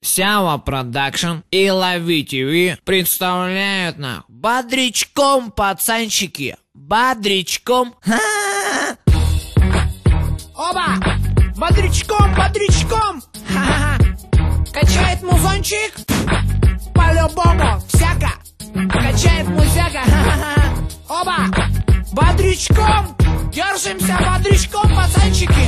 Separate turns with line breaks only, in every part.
Сява Продакшн и Лови ТВ представляют нам бодрячком, пацанчики, бодрячком.
Оба! Бодрячком, бодрячком! Качает музончик? По-любому, всяко! Качает музяка! Оба! Бодрячком! Держимся бодрячком, пацанчики!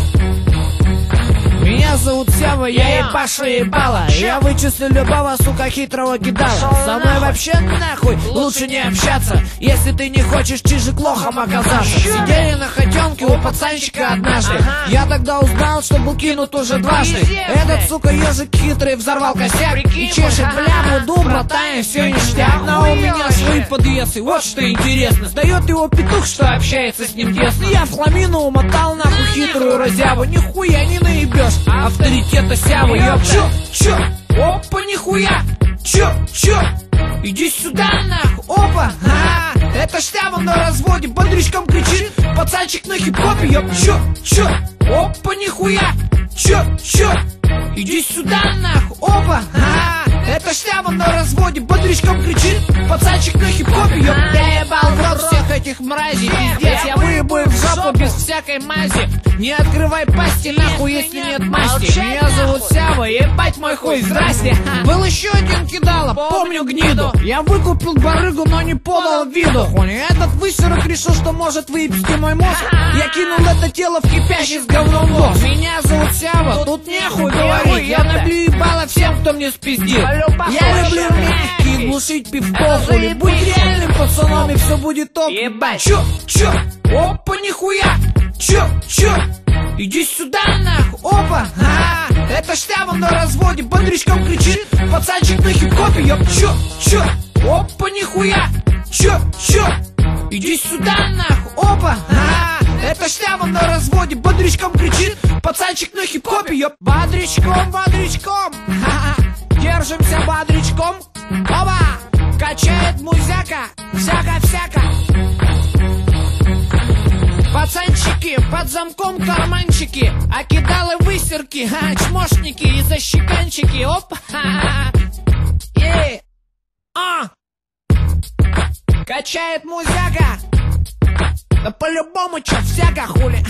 Меня зовут Сява, я ебашу ебала. Я вычислю любого, сука, хитрого кидала. Со мной вообще нахуй лучше не общаться, если ты не хочешь чижик лохом оказаться. Сидели на хотенке у пацанчика однажды. Я тогда узнал, что был кинут уже дважды. Этот, сука, ежик хитрый взорвал косяк и чешет бляму, ду, братан, все ништяк. Но у меня свои подъезды, вот что интересно. Сдает его петух, что общается с ним тесно. Я в хламину умотал нахуй хитрую разяву. Нихуя не наебешь авторитета Сявы, ёп. Чё? Опа, нихуя! Чё? Иди сюда, нахуй! Опа! Это Сява на разводе бодрячком кричит. Пацанчик на хип-хопе, ёп. Чё? Опа, нихуя! Чё? Иди сюда, нахуй! Опа! Это Сява на разводе бодрячком кричит. Пацанчик на хип-хопе, ёп. Я ебал в рот всех этих мразей, пиздец. Я выебу их в жопу без всякой мази. Не открывай пасти, нахуй, если нет масти. Меня зовут Сява, ебать мой хуй, здрасте. Был еще один кидала, помню гниду. Я выкупил барыгу, но не подал виду. Этот высерок решил, что может выебсти мой мозг. Я кинул это тело в кипящий с говном нос. Меня зовут Сява, тут нехуй говорить. Я набью ебало всем, кто мне спиздит. Я люблю мягкие, глушить пивков. Будь реальным пацаном, и все будет топ. Ебать. Чё? Опа, нихуя! Чё? Иди сюда, нахуй! Опа! Это Сява на разводе бодрячком кричит. Пацанчик на хип-хопе, ёп! Чё? Опа, нихуя! Чё? Иди сюда, нахуй! Опа! Это Сява на разводе бодрячком кричит. Пацанчик на хип-хопе, ёп! Бодрячком! Держимся бодрячком! Оба! Качает музяка! Всяко! Пацанчики, под замком карманчики, а кидалы высерки, чмошники и защеканчики, оп, качает музяка, да по-любому чё, всяко хули,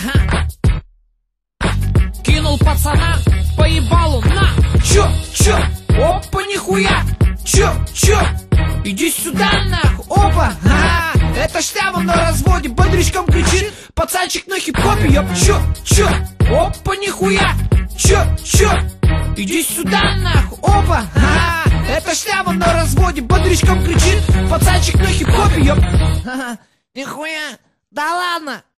кинул пацана по ебалу, на, чё, опа, нихуя, чё, иди сюда, нахуй, опа, это Сява на разводе бодрячком кричит. Пацанчик на хип-хопе, ёп. Чё? Опа, нихуя! Чё? Иди сюда, нахуй! Опа! Это Сява на разводе бодрячком кричит. Пацанчик на хип-хопе, ёп. Нихуя! Да ладно!